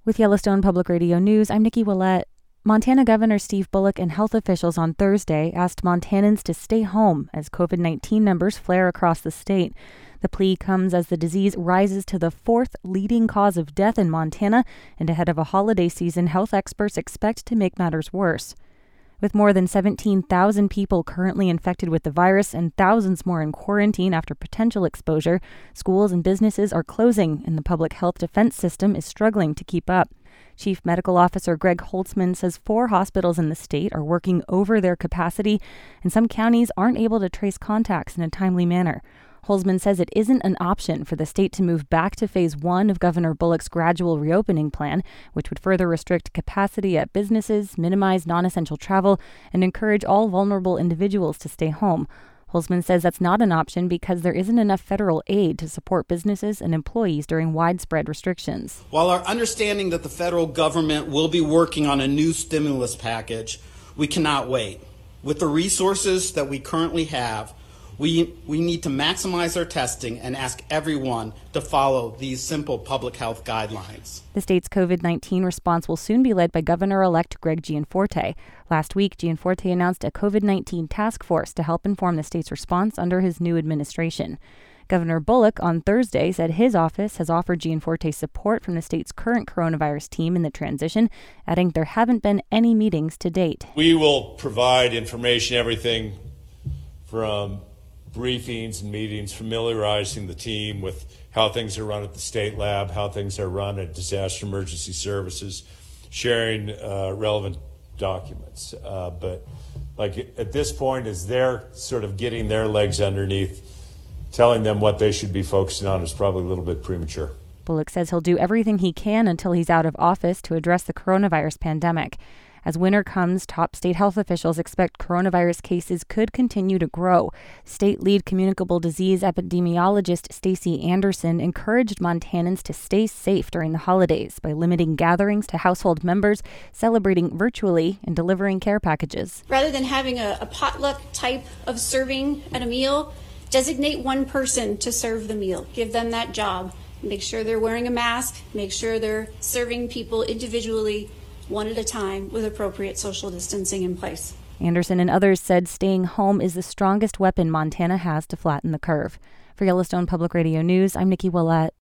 With Yellowstone Public Radio News, I'm Nikki Willett. Montana Governor Steve Bullock and health officials on Thursday asked Montanans to stay home as COVID-19 numbers flare across the state. The plea comes as the disease rises to the fourth leading cause of death in Montana, and ahead of a holiday season, health experts expect to make matters worse. With more than 17,000 people currently infected with the virus and thousands more in quarantine after potential exposure, schools and businesses are closing, and the public health defense system is struggling to keep up. Chief Medical Officer Greg Holtzman says 4 hospitals in the state are working over their capacity, and some counties aren't able to trace contacts in a timely manner. Holtzman says it isn't an option for the state to move back to Phase 1 of Governor Bullock's gradual reopening plan, which would further restrict capacity at businesses, minimize non-essential travel, and encourage all vulnerable individuals to stay home. Holtzman says that's not an option because there isn't enough federal aid to support businesses and employees during widespread restrictions. While our understanding that the federal government will be working on a new stimulus package, we cannot wait. With the resources that we currently have, we need to maximize our testing and ask everyone to follow these simple public health guidelines. The state's COVID-19 response will soon be led by Governor-elect Greg Gianforte. Last week, Gianforte announced a COVID-19 task force to help inform the state's response under his new administration. Governor Bullock on Thursday said his office has offered Gianforte support from the state's current coronavirus team in the transition, adding there haven't been any meetings to date. We will provide information, everything from briefings and meetings, familiarizing the team with how things are run at the state lab, how things are run at disaster emergency services, sharing relevant documents. But like at this point, as they're sort of getting their legs underneath, telling them what they should be focusing on is probably a little bit premature. Bullock says he'll do everything he can until he's out of office to address the coronavirus pandemic. As winter comes, top state health officials expect coronavirus cases could continue to grow. State lead communicable disease epidemiologist Stacey Anderson encouraged Montanans to stay safe during the holidays by limiting gatherings to household members, celebrating virtually, and delivering care packages. Rather than having a potluck type of serving at a meal, designate one person to serve the meal. Give them that job. Make sure they're wearing a mask. Make sure they're serving people individually, one at a time, with appropriate social distancing in place. Anderson and others said staying home is the strongest weapon Montana has to flatten the curve. For Yellowstone Public Radio News, I'm Nikki Willett.